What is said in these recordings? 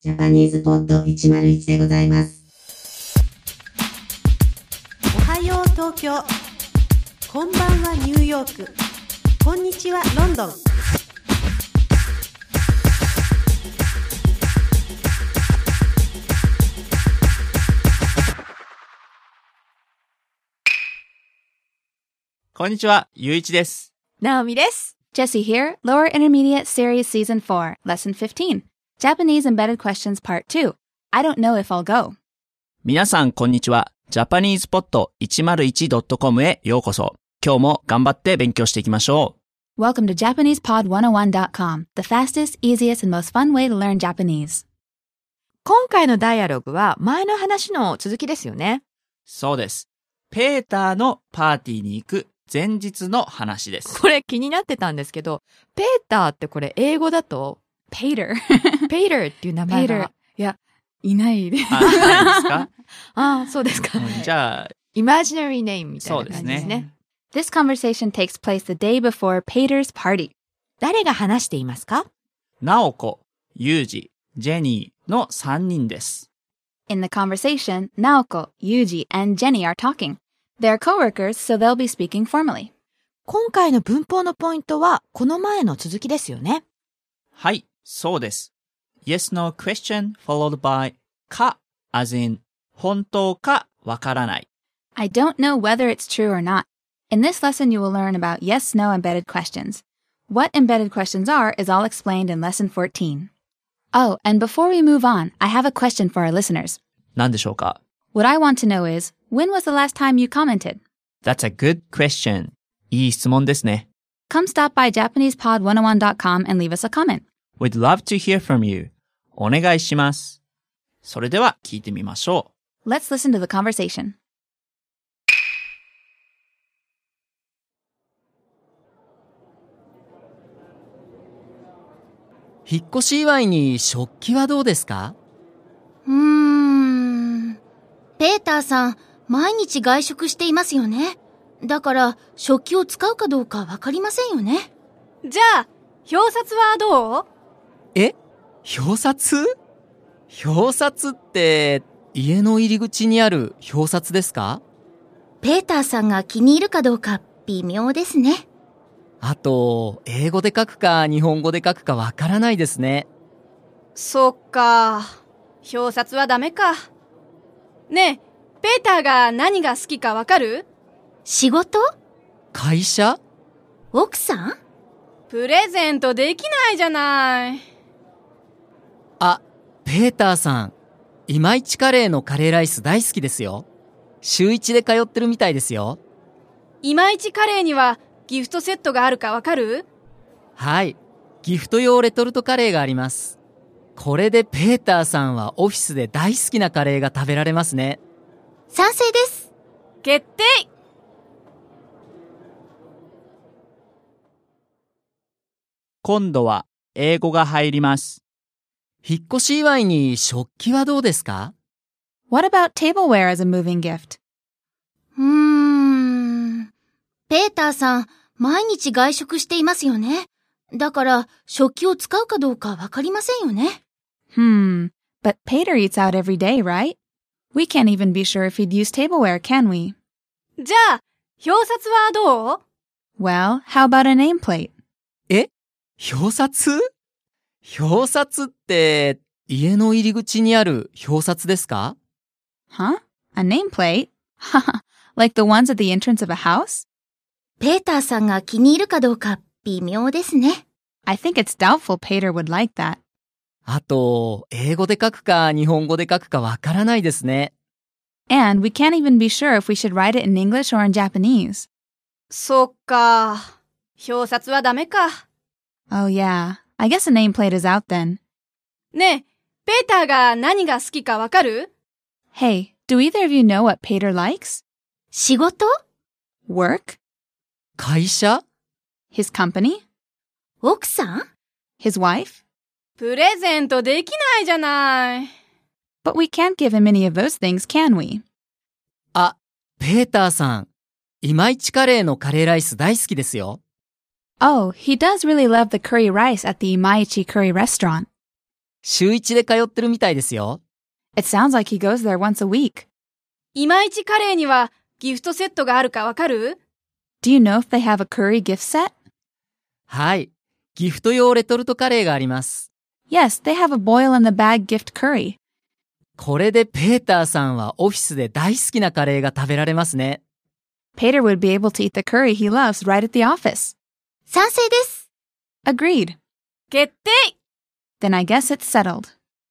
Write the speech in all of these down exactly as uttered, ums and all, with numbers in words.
ジャパニーズポッドいちまるいちでございます。 おはよう東京、こんばんはニューヨーク、こんにちはロンドン。 こんにちは、ゆういちです。 なおみです。 Jessie here, Lower Intermediate Series Season four, Lesson fifteen, Japanese Embedded Questions Part two. I don't know if I'll go. 皆さんこんにちは。ジャパニーズポッド いちまるいちドットコム へようこそ。今日も頑張って勉強していきましょう。Welcome to Japanese Pod ワンオーワンドットコム, the fastest, easiest, and most fun way to learn Japanese. 今回のダイアログは前の話の続きですよね。 そうです。ペーターのパーティーに行く前日の話です。 これ気になってたんですけど、ペーターってこれ英語だとペーター。ペーターっていう名前が。 いや、いないで。 あ、ないですか？ ああ、そうですか。 うん、じゃあ、 imaginary name みたいな感じですね。 そうですね。 This conversation takes place the day before Peter's party. 誰が話していますか？ ナオコ、ユージ、ジェニーのさんにんです。 In the conversation, Naoko, Yuji, and Jenny are talking. They're coworkers, so they'll be speaking formally. 今回の文法のポイントはこの前の続きですよね。 はい、そうです。Yes, no question followed by か as in 本当かわからない。 I don't know whether it's true or not. In this lesson, you will learn about yes, no embedded questions. What embedded questions are is all explained in lesson fourteen. Oh, and before we move on, I have a question for our listeners. 何でしょうか? What I want to know is, when was the last time you commented? That's a good question. いい質問ですね。 Come stop by Japanese Pod ワンオーワンドットコム and leave us a comment. We'd love to hear from you. お願いします。それでは聞いてみましょう。Let's listen to the conversation. 引っ越し祝いに食器はどうですか？ うーん。ペーターさん、毎日外食していますよね。だから、食器を使うかどうかわかりませんよね。 じゃあ、表札はどう？ え？表札？表札って、家の入り口にある表札ですか？ ペーターさんが気に入るかどうか微妙ですね。 あと、英語で書くか日本語で書くかわからないですね。 そっか。表札はダメか。ねえ、ペーターが何が好きかわかる？ 仕事？ 会社？ 奥さん？ プレゼントできないじゃない。 あ、ペーターさん、いまいちカレーのカレーライス大好きですよ。週一で通ってるみたいですよ。 いまいちカレーにはギフトセットがあるかわかる？ はい、ギフト用レトルトカレーがあります。これでペーターさんはオフィスで大好きなカレーが食べられますね。 賛成です。 決定！ 今度は英語が入ります。 引っ越し祝いに食器はどうですか？ What about tableware as a moving gift? うーん。ペーターさん、毎日外食していますよね。だから、食器を使うかどうかわかりませんよね。 Hmm, but Peter eats out every day, right? We can't even be sure if he'd use tableware, can we? じゃあ、表札はどう？ Well, how about a nameplate? え？表札？表札って、家の入り口にある表札ですか？ Huh? A nameplate? Like the ones at the entrance of a house? ペーターさんが気に入るかどうか微妙ですね。 I think it's doubtful Peter would like that. あと、英語で書くか日本語で書くかわからないですね。 And we can't even be sure if we should write it in English or in Japanese. そっか。表札はダメか。 Oh yeah, I guess a nameplate is out then. ねえ、ペーターが何が好きかわかる？ Hey, do either of you know what Peter likes? 仕事？ Work? 会社？ His company? 奥さん？ His wife? プレゼントできないじゃない。 But we can't give him any of those things, can we? あ、ペーターさん、いまいちカレーのカレーライス大好きですよ。 Oh, he does really love the curry rice at the Imaichi curry restaurant. 週一で通ってるみたいですよ。 It sounds like he goes there once a week. いまいちカレーにはギフトセットがあるかわかる？ Do you know if they have a curry gift set? はい。ギフト用レトルトカレーがあります。 Yes, they have a boil-in-the-bag gift curry. これでペーターさんはオフィスで大好きなカレーが食べられますね。 Peter would be able to eat the curry he loves right at the office. 賛成です。 Agreed. 決定！ Then I guess it's settled.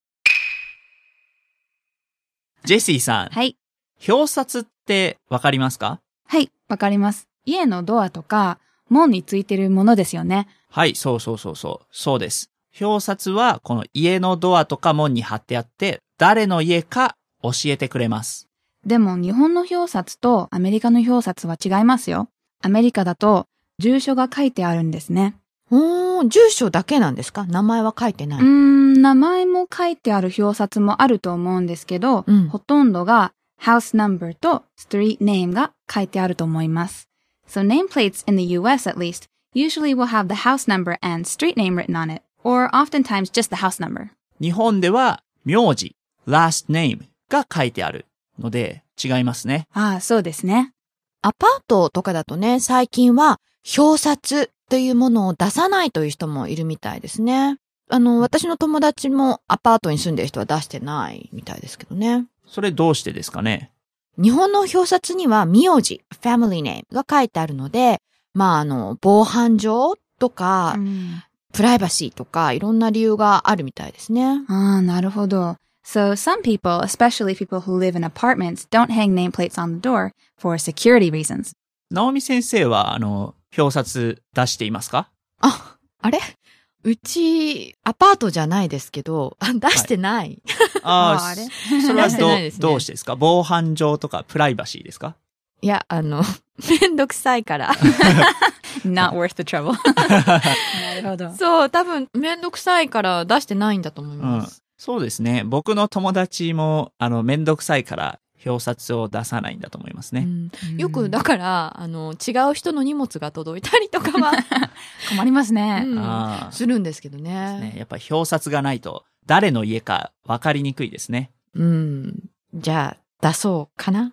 ジェシーさん、 はい。 表札ってわかりますか？ はい、わかります。家のドアとか門についてるものですよね。 はい、そうそうそうそう。そうです。表札はこの家のドアとか門に貼ってあって、誰の家か教えてくれます。 でも日本の表札とアメリカの表札は違いますよ。アメリカだと住所が書いてあるんですね。 おー、住所だけなんですか？名前は書いてなうーい。 ん、名前も書いてある表札もあると思うんですけど、 うんほとんどが house number と street name が書いてあると思います。So nameplates in the U S at least usually will have the house number and street name written on it, or oftentimes just the house number. 日本では名字、last name が書いてあるので違いますね。 ああ、そうですね。 アパートとかだとね、最近は表札というものを出さないという人もいるみたいですね。あの、私の友達もアパートに住んでる人は出してないみたいですけどね。 それどうしてですかね？ 日本の表札には名字、family name が書いてあるので、まああの、防犯上とか、 うんプライバシーとかいろんな理由があるみたいですね。 ああ、なるほど。So some people, especially people who live in apartments, don't hang nameplates on the door for security reasons. ナオミ先生は、あの、表札出していますか？ あ、あれうち、アパートじゃないですけど、あ出してない。 あああれそれは出してど,、 ないですねどうしてですか？防犯上とかプライバシーですか？ いや、あの、めんどくさいから。 Not worth the trouble. なるほど。 そう、多分めんどくさいから出してないんだと思いうんま。す。 そうですね。僕の友達も、あの、めんどくさいから表札を出さないんだと思いますね。 うんよく、だから、あの、違う人の荷物が届いたりとかは、 困りますね。 うんああするんですけどね、 ね。 やっぱり表札がないと誰の家か分かりにくいですね。 うん。じゃあ、出そうかな。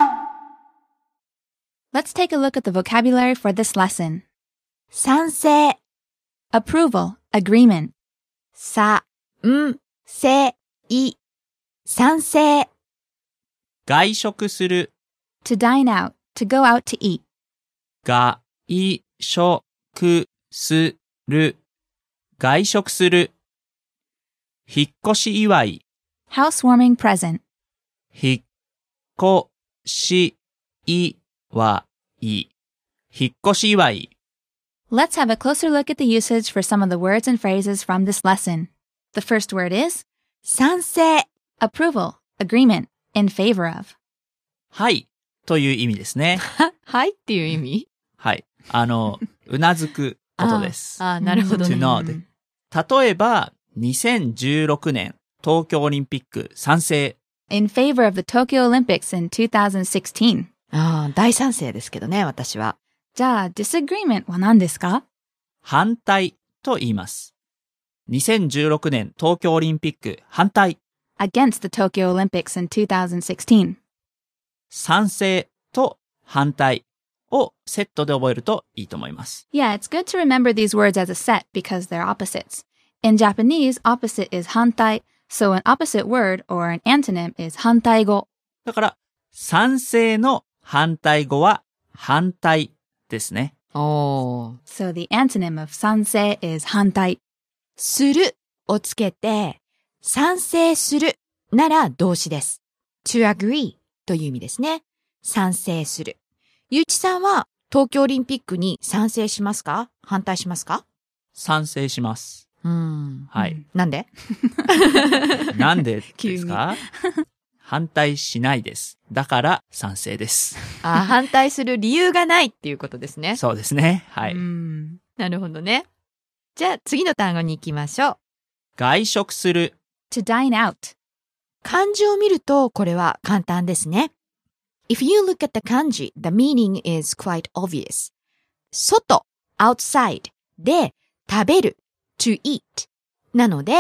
Let's take a look at the vocabulary for this lesson. 賛成、 Approval, agreement. さ、ん、せ、い、賛成、 外食する、 To dine out, to go out to eat. 外食する、外食する。引っ越し祝い、 Housewarming present. 引っ越し祝い、引っ越し祝い。 Let's have a closer look at the usage for some of the words and phrases from this lesson. The first word is 賛成、 approval, agreement, in favor of. はい、という意味ですね。 は、はいっていう意味はい。あの、うなずくことです。 ああ、なるほど to ね。 nod。例えば、にせんじゅうろくねん東京オリンピック賛成。 In favor of the Tokyo Olympics in two thousand sixteen. ああ、大賛成ですけどね、私は。 じゃあ、disagreement は何ですか？ 反対と言います。にせんじゅうろくねん東京オリンピック反対。 Against the Tokyo Olympics in two thousand sixteen. 賛成と反対をセットで覚えるといいと思います。 Yeah, it's good to remember these words as a set because they're opposites. In Japanese, opposite is hantai, so an opposite word or an antonym is hantaigo. だから、賛成の反対語は反対ですね。 おー。 So the antonym of sansei is hantai. するをつけて、賛成するなら動詞です。to agree という意味ですね。賛成する。ゆうちさんは東京オリンピックに賛成しますか？反対しますか？ 賛成します。 うーん。 はい。 なんで？ なんでですか？反対しないです。だから賛成です。 あ、反対する理由がないっていうことですね。 そうですね。はい。 うーん。なるほどね。じゃあ次の単語に行きましょう。 外食する。 To dine out. 漢字を見るとこれは簡単ですね。If you look at the kanji, the meaning is quite obvious. 外、outside で食べる to eat なので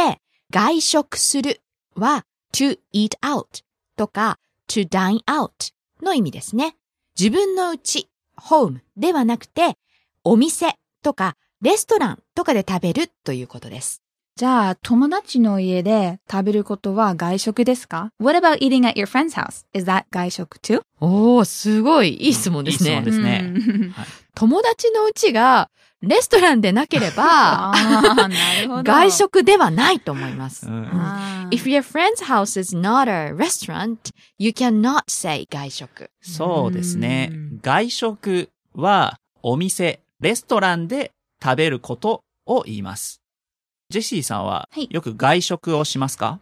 外食するは to eat out とか to dine out の意味ですね。自分の家、home ではなくて、お店とかレストランとかで食べるということです。 じゃあ、友達の家で食べることは外食ですか？ What about eating at your friend's house? Is that 外食 too? おー、すごいいい質問ですね。 いい質問ですね。 うんはい、 友達の家がレストランでなければ、 あー、なるほど。 外食ではないと思います。 うんあー If your friend's house is not a restaurant, you cannot say 外食。 そうですねう。ん外食はお店、レストランで食べることを言います。ジェシーさんははいよく外食をしますか？ うん、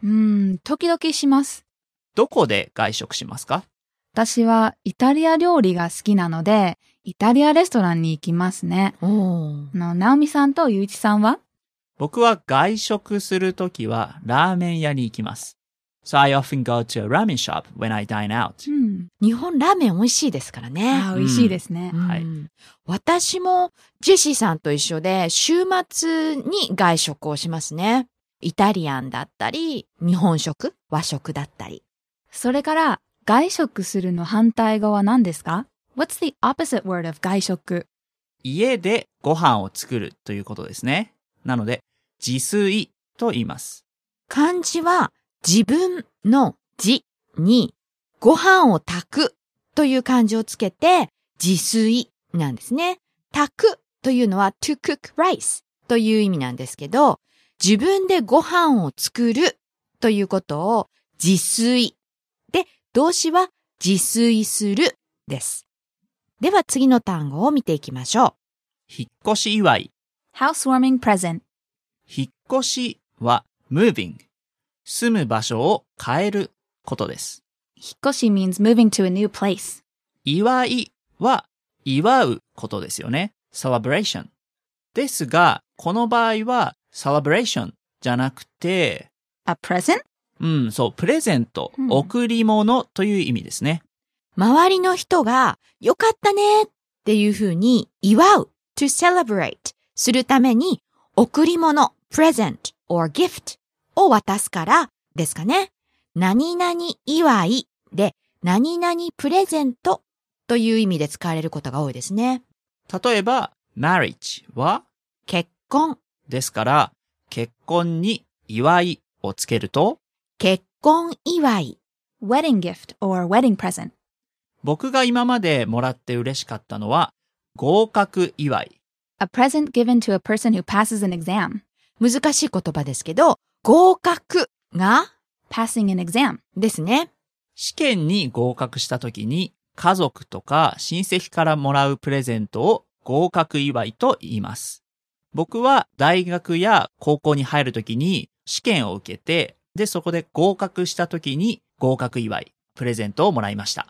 時々します。 どこで外食しますか？ 私はイタリア料理が好きなので、イタリアレストランに行きますね。 おー。 あの、ナオミさんとユイチさんは？ 僕は外食するときはラーメン屋に行きます。So I often go to a ramen shop when I dine out. うん。 日本ラーメン美味しいですからね。 あー、美味しいですね。 はいうん私もジェシーさんと一緒で週末に外食をしますね。イタリアンだったり、日本食、和食だったり。 それから、外食するの反対語は何ですか？ What's the opposite word of 外食？ 家でご飯を作るということですね。なので、自炊と言います。 漢字は自分の自にご飯を炊くという漢字をつけて自炊なんですね。炊くというのは to cook rice という意味なんですけど、自分でご飯を作るということを自炊で、動詞は自炊するです。では次の単語を見ていきましょ引っ越し祝い。 Housewarming present。 引っ越しは moving。住む場所を変えることです。 引っ越し means moving to a new place。 祝いは祝うことですよね。celebration。ですが、この場合は celebration じゃなくて、 A present？ うん、そう、プレゼント、 うん贈り物という意味ですね。 う。周りの人がよかったねっていうふうに祝う to celebrate するために贈り物 present or gift を渡すからですかね。何々祝いで何々プレゼントという意味で使われることが多いですね。 例えば、marriage は結婚、 ですから、結婚に祝いをつけると、 結婚祝い。 Wedding gift or wedding present。 僕が今までもらって嬉しかったのは、合格祝い。 A present given to a person who passes an exam。 難しい言葉ですけど、合格が Passing an exam。 ですね。 試験に合格した時に、家族とか親戚からもらうプレゼントを合格祝いと言います。僕は大学や高校に入る時に試験を受けて、で、そこで合格した時に合格祝い、プレゼントをもらいました。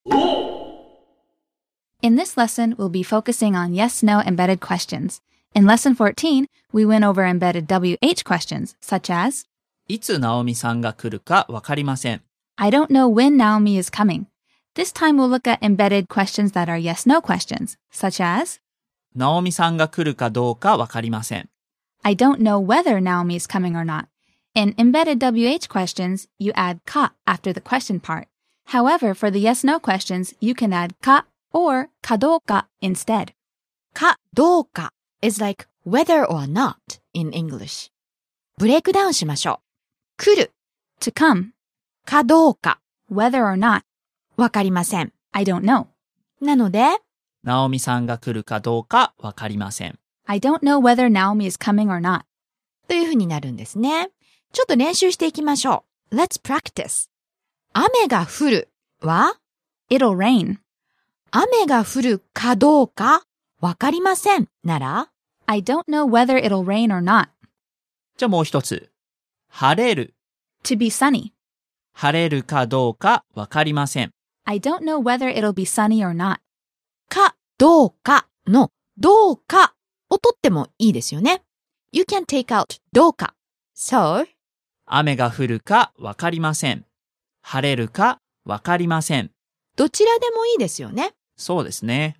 In this lesson, we'll be focusing on yes-no embedded questions. In lesson fourteen, we went over embedded W H questions, such as, いつナオミさんが来るかわかりません。 I don't know when Naomi is coming. This time we'll look at embedded questions that are yes-no questions, such as, ナオミさんが来るかどうかわかりません。 I don't know whether Naomi is coming or not. In embedded W H questions, you add ka after the question part. However, for the yes-no questions, you can add ka or kadoka instead. かどうか is like whether or not in English. ブレイクダウンしましょう。来る To come, かどうか whether or not, わかりません。 I don't know. なので、 ナオミさんが来るかどうかわかりません。 I don't know whether Naomi is coming or not. というふうになるんですね。ちょっと練習していきましょう。Let's practice. 雨が降るは It'll rain. 雨が降るかどうかわかりませんなら I don't know whether it'll rain or not. じゃあもう一つ。晴れる。 To be sunny. 晴れるかどうかわかりません。 I don't know whether it'll be sunny or not. かどうかのどうかを取ってもいいですよね。You can take out どうか。So, 雨が降るかわかりません。晴れるかわかりません。 どちらでもいいですよね。 そうですね。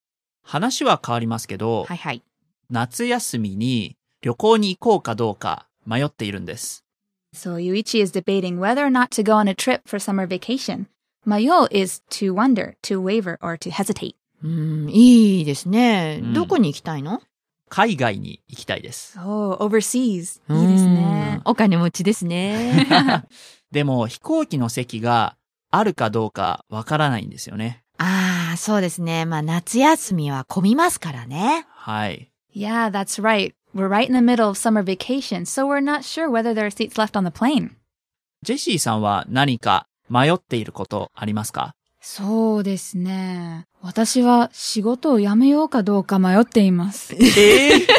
話は変わりますけど、 はいはい。 夏休みに旅行に行こうかどうか迷っているんです。 So Yuichi is debating whether or not to go on a trip for summer vacation. Mayo is to wonder, to waver, or to hesitate. うん、いいですね。 うんどこに行きたいの？ 海外に行きたいです。 Oh, overseas. うんいいですね。 お金持ちですね。 でも飛行機の席があるかどうかわからないんですよね。 ああ、そうですね。まあ夏休みは混みますからね。 はい。 Yeah, that's right. We're right in the middle of summer vacation, so we're not sure whether there are seats left on the plane. ジェシーさんは何か迷っていることありますか？ そうですね。私は仕事を辞めようかどうか迷っています。 えー、えー、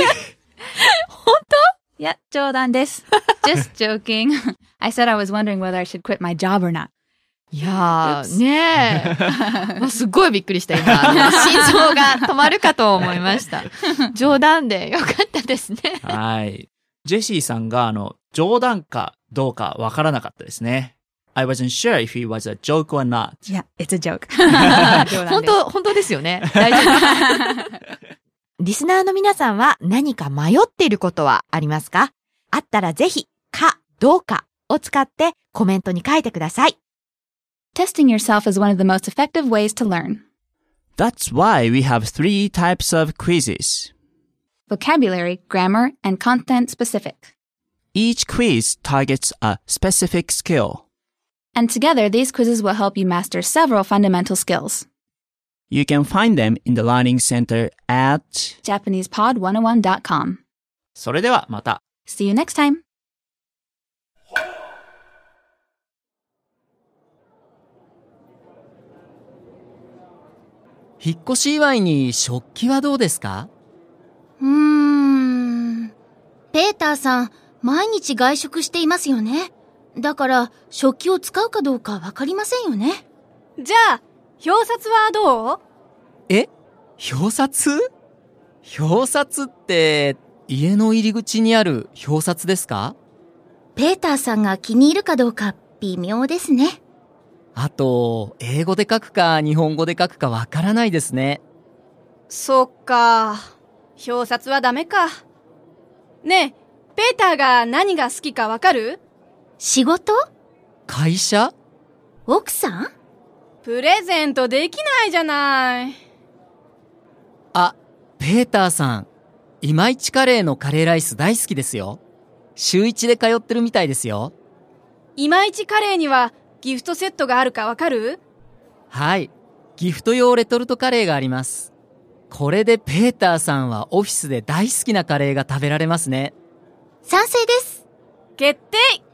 いや、冗談です。Just joking. I said I was wondering whether I should quit my job or not. いやー、ねえ。まあすっごいびっくりした、今。あの心臓が止まるかと思いました。冗談でよかったですね。 はい。ジェシーさんがあの冗談かどうかわからなかったですね。I wasn't sure if it was a joke or not. Yeah, it's a joke. 本当、本当ですよね。大丈夫。リスナーの皆さんは何か迷っていることはありますか？あったらぜひ、か、どうかを使ってコメントに書いてください。 Testing yourself is one of the most effective ways to learn. That's why we have three types of quizzes. Vocabulary, grammar, and content specific. Each quiz targets a specific skill. And together, these quizzes will help you master several fundamental skills. You can find them in the Learning Center at Japanese pod one oh one dot com. それではまた。 See you next time. 引っ越し祝いに食器はどうですか？ うーん。ペーターさん、毎日外食していますよね。だから、食器を使うかどうかわかりませんよね。 じゃあ、表札はどう？ え？表札？表札って家の入り口にある表札ですか？ ペーターさんが気に入るかどうか微妙ですね。 あと、英語で書くか日本語で書くかわからないですね。 そっか。表札はダメか。ねえ、ペーターが何が好きかわかる？ 仕事？ 会社？ 奥さん？ プレゼントできないじゃない。 あ、ペーターさん、いまいちカレーのカレーライス大好きですよ。週一で通ってるみたいですよ。 いまいちカレーにはギフトセットがあるかわかる？ はい、ギフト用レトルトカレーがあります。これでペーターさんはオフィスで大好きなカレーが食べられますね。 賛成です。 決定！